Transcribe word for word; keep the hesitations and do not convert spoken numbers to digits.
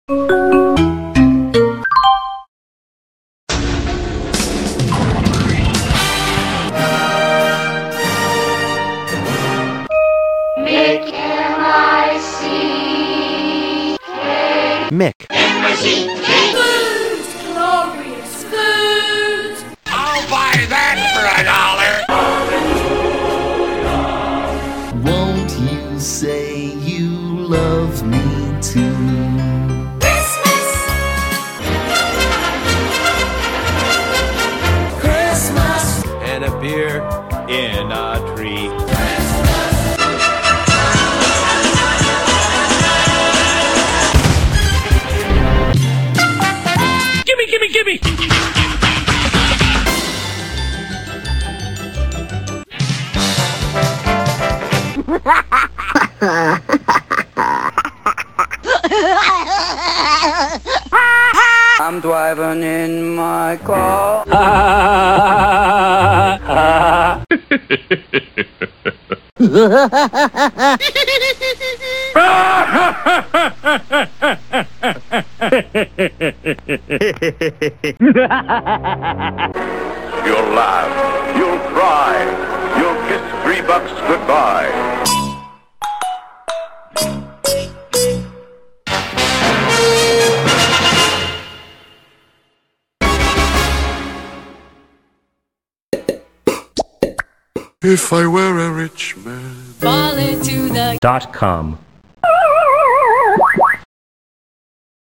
Mick, M I C K. Mick. M I C K. Foods, glorious foods. I'll buy that for a dollar. Won't you say you love me too? Christmas. Christmas. And a beer in a tree. Gimme, gimme, gimme! I'm driving in my car. You'll laugh, you'll cry, you'll kiss three bucks goodbye. If I were a rich man. Fall into the Dot com.